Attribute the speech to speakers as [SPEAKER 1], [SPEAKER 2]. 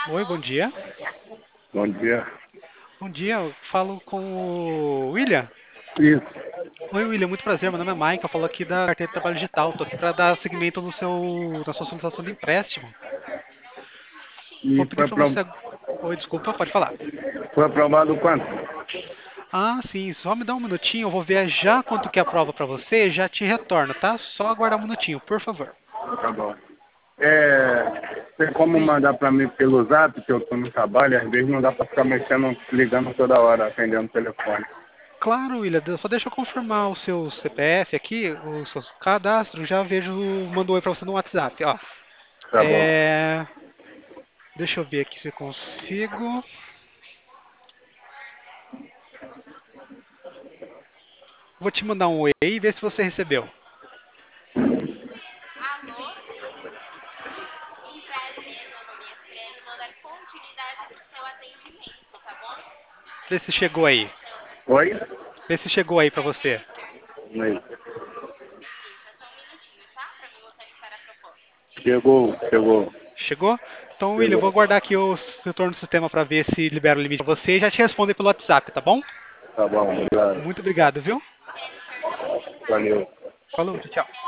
[SPEAKER 1] Oi, bom dia.
[SPEAKER 2] Bom dia.
[SPEAKER 1] Bom dia, eu falo com o William.
[SPEAKER 2] Isso.
[SPEAKER 1] Oi, William, muito prazer. Meu nome é Mike, eu falo aqui da carteira de trabalho digital. Estou aqui para dar seguimento na sua solicitação de empréstimo. Vou
[SPEAKER 2] E
[SPEAKER 1] pedir para você. Oi, desculpa, pode falar.
[SPEAKER 2] foi aprovado quanto?
[SPEAKER 1] Ah, sim, só me dá um minutinho, eu vou ver já quanto que é a prova para você e já te retorno, tá? Só aguardar um minutinho, por favor.
[SPEAKER 2] Tá bom. Tem como
[SPEAKER 1] Sim,
[SPEAKER 2] mandar para mim pelo zap, que eu estou no trabalho, às vezes não dá para ficar mexendo, ligando toda hora, atendendo o telefone.
[SPEAKER 1] claro, William, só deixa eu confirmar o seu CPF aqui, o seu cadastro, já vejo, mando um oi para você no WhatsApp, ó.
[SPEAKER 2] Tá bom.
[SPEAKER 1] É, deixa eu ver aqui se eu consigo. Vou te mandar um oi aí e ver se você recebeu. Vê se chegou aí.
[SPEAKER 2] Oi?
[SPEAKER 1] Vê se chegou aí pra você.
[SPEAKER 2] Oi. Chegou.
[SPEAKER 1] Chegou? Então, William, eu
[SPEAKER 2] Chegou.
[SPEAKER 1] vou guardar aqui o retorno do sistema pra ver se libera o limite pra você e já te respondo aí pelo WhatsApp, tá bom?
[SPEAKER 2] Tá bom, obrigado.
[SPEAKER 1] Muito obrigado, viu?
[SPEAKER 2] Valeu.
[SPEAKER 1] Falou, tchau, tchau.